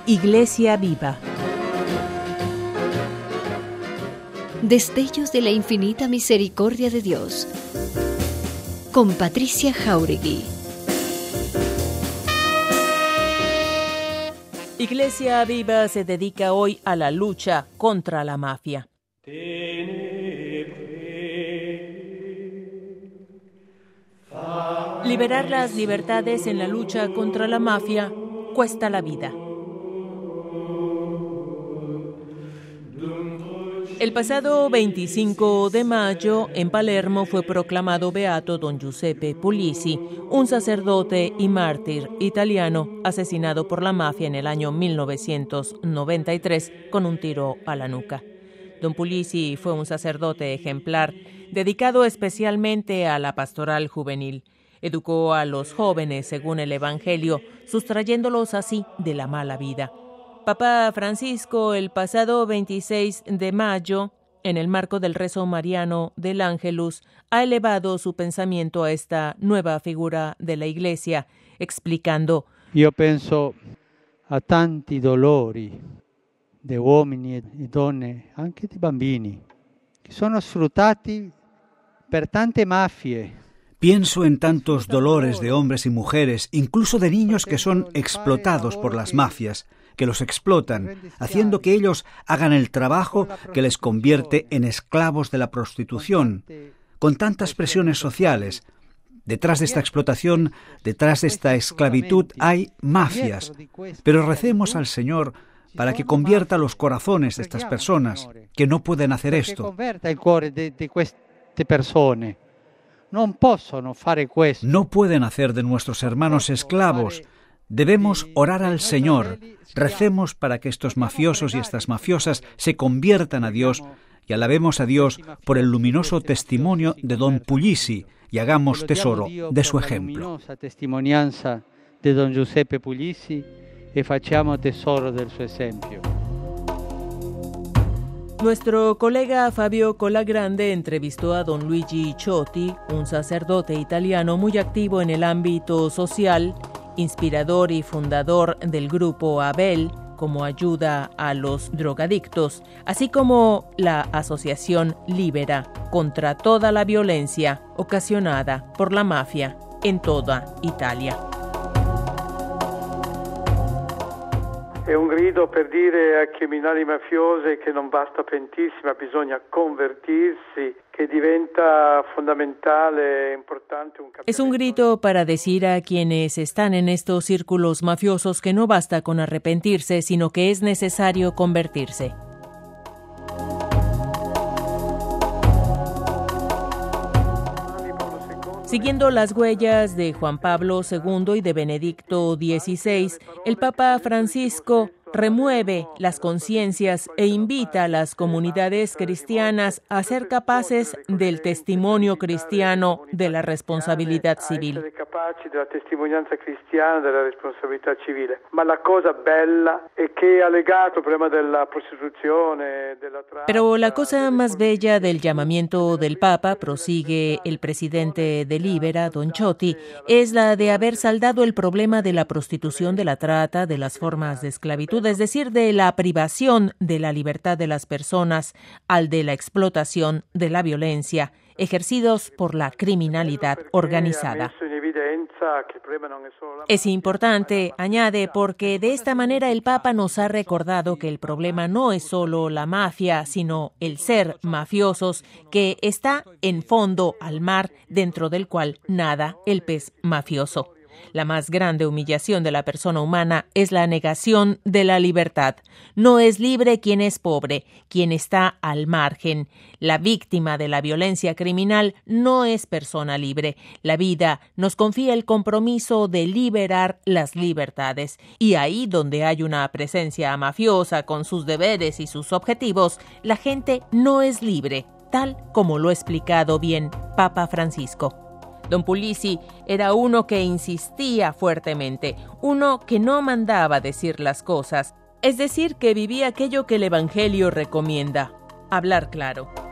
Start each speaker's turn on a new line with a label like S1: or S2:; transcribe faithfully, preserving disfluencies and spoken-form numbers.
S1: Iglesia Viva.
S2: Destellos de la infinita misericordia de Dios. Con Patricia Jáuregui.
S1: Iglesia Viva se dedica hoy a la lucha contra la mafia. Liberar las libertades en la lucha contra la mafia cuesta la vida. El pasado veinticinco de mayo, en Palermo, fue proclamado beato don Giuseppe Puglisi, un sacerdote y mártir italiano asesinado por la mafia en el año mil novecientos noventa y tres con un tiro a la nuca. Don Puglisi fue un sacerdote ejemplar, dedicado especialmente a la pastoral juvenil. Educó a los jóvenes según el Evangelio, sustrayéndolos así de la mala vida. Papa Francisco, el pasado veintiséis de mayo, en el marco del rezo mariano del Ángelus, ha elevado su pensamiento a esta nueva figura de la Iglesia, explicando:
S3: Io penso a tanti dolori di uomini e donne, anche di bambini, che sono sfruttati per tante mafie.
S4: Pienso en tantos dolores de hombres y mujeres, incluso de niños que son explotados por las mafias, que los explotan, haciendo que ellos hagan el trabajo que les convierte en esclavos de la prostitución, con tantas presiones sociales. Detrás de esta explotación, detrás de esta esclavitud, hay mafias. Pero recemos al Señor para que convierta los corazones de estas personas, que no pueden hacer esto. No pueden hacer de nuestros hermanos esclavos. Debemos orar al Señor. Recemos para que estos mafiosos y estas mafiosas se conviertan a Dios y alabemos a Dios por el luminoso testimonio de don Puglisi y hagamos tesoro de su ejemplo.
S3: Testimonianza de don Giuseppe Puglisi e facciamo tesoro del suo esempio.
S1: Nuestro colega Fabio Colagrande entrevistó a don Luigi Ciotti, un sacerdote italiano muy activo en el ámbito social, inspirador y fundador del grupo Abel como ayuda a los drogadictos, así como la asociación Libera contra toda la violencia ocasionada por la mafia en toda Italia.
S5: È un grido per dire ai criminali mafiosi che non basta pentirsi, ma bisogna convertirsi, que diventa fundamental e importante un
S1: Es un grito para decir a quienes están en estos círculos mafiosos que no basta con arrepentirse, sino que es necesario convertirse. Siguiendo las huellas de Juan Pablo segundo y de Benedicto dieciséis, el Papa Francisco remueve las conciencias e invita a las comunidades cristianas a ser capaces del testimonio cristiano de la responsabilidad civil. Pero la cosa más bella del llamamiento del Papa, prosigue el presidente de Libera, don Ciotti, es la de haber saldado el problema de la prostitución, de la trata, de las formas de esclavitud, es decir, de la privación de la libertad de las personas, al de la explotación, de la violencia, ejercidos por la criminalidad organizada. Es importante, añade, porque de esta manera el Papa nos ha recordado que el problema no es solo la mafia, sino el ser mafiosos, que está en fondo al mar, dentro del cual nada el pez mafioso. La más grande humillación de la persona humana es la negación de la libertad. No es libre quien es pobre, quien está al margen. La víctima de la violencia criminal no es persona libre. La vida nos confía el compromiso de liberar las libertades. Y ahí donde hay una presencia mafiosa con sus deberes y sus objetivos, la gente no es libre, tal como lo ha explicado bien Papa Francisco. Don Puglisi era uno que insistía fuertemente, uno que no mandaba decir las cosas, es decir, que vivía aquello que el Evangelio recomienda, hablar claro.